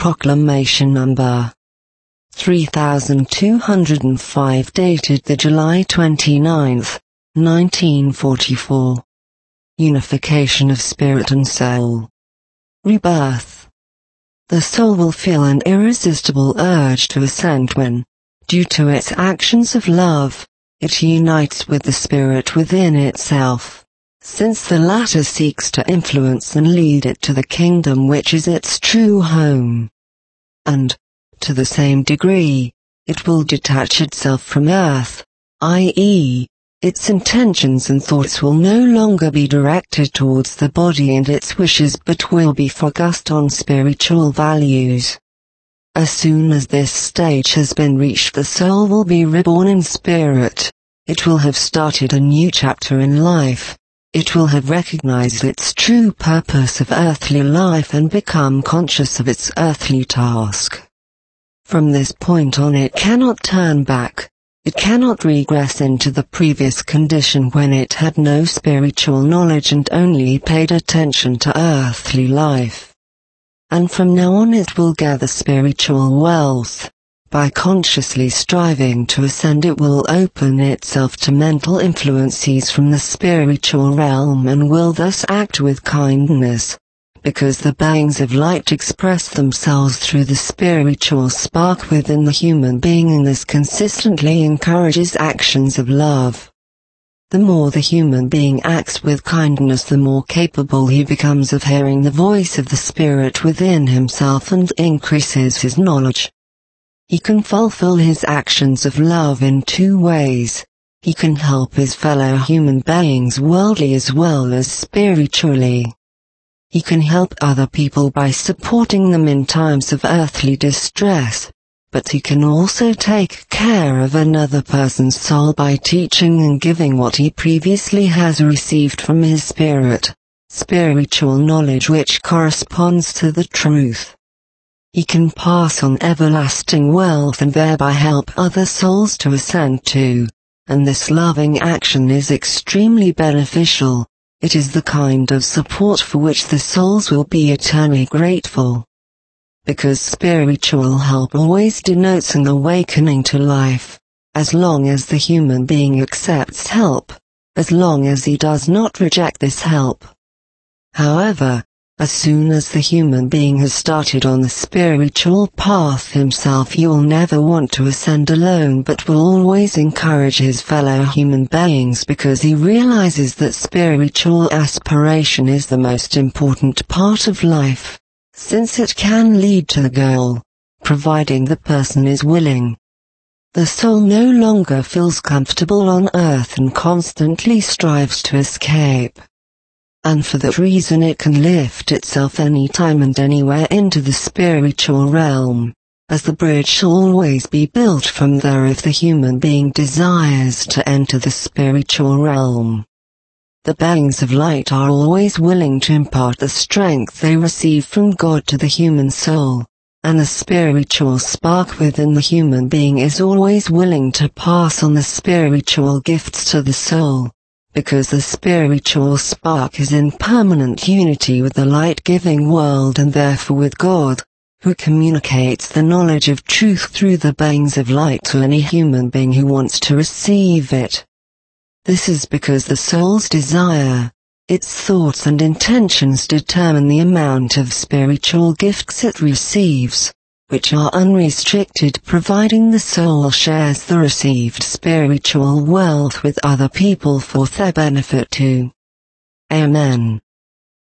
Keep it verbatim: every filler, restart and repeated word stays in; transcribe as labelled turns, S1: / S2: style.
S1: Proclamation Number three thousand two hundred five, dated the July twenty-ninth, nineteen forty-four. Unification of Spirit and Soul. Rebirth. The soul will feel an irresistible urge to ascend when, due to its actions of love, it unites with the spirit within itself, since the latter seeks to influence and lead it to the kingdom which is its true home. And, to the same degree, it will detach itself from earth, that is, its intentions and thoughts will no longer be directed towards the body and its wishes but will be focused on spiritual values. As soon as this stage has been reached, the soul will be reborn in spirit. It will have started a new chapter in life. It will have recognized its true purpose of earthly life and become conscious of its earthly task. From this point on, it cannot turn back. It cannot regress into the previous condition when it had no spiritual knowledge and only paid attention to earthly life. And from now on it will gather spiritual wealth. By consciously striving to ascend, it will open itself to mental influences from the spiritual realm and will thus act with kindness, because the beings of light express themselves through the spiritual spark within the human being, and this consistently encourages actions of love. The more the human being acts with kindness, the more capable he becomes of hearing the voice of the spirit within himself and increases his knowledge. He can fulfill his actions of love in two ways. He can help his fellow human beings worldly as well as spiritually. He can help other people by supporting them in times of earthly distress, but he can also take care of another person's soul by teaching and giving what he previously has received from his spirit, spiritual knowledge which corresponds to the truth. He can pass on everlasting wealth and thereby help other souls to ascend too, and this loving action is extremely beneficial. It is the kind of support for which the souls will be eternally grateful. Because spiritual help always denotes an awakening to life, as long as the human being accepts help, as long as he does not reject this help. However, as soon as the human being has started on the spiritual path himself, he will never want to ascend alone but will always encourage his fellow human beings, because he realizes that spiritual aspiration is the most important part of life, since it can lead to the goal, providing the person is willing. The soul no longer feels comfortable on earth and constantly strives to escape. And for that reason it can lift itself anytime and anywhere into the spiritual realm, as the bridge shall always be built from there if the human being desires to enter the spiritual realm. The beings of light are always willing to impart the strength they receive from God to the human soul, and the spiritual spark within the human being is always willing to pass on the spiritual gifts to the soul, because the spiritual spark is in permanent unity with the light-giving world and therefore with God, who communicates the knowledge of truth through the beings of light to any human being who wants to receive it. This is because the soul's desire, its thoughts and intentions determine the amount of spiritual gifts it receives, which are unrestricted, providing the soul shares the received spiritual wealth with other people for their benefit too. Amen.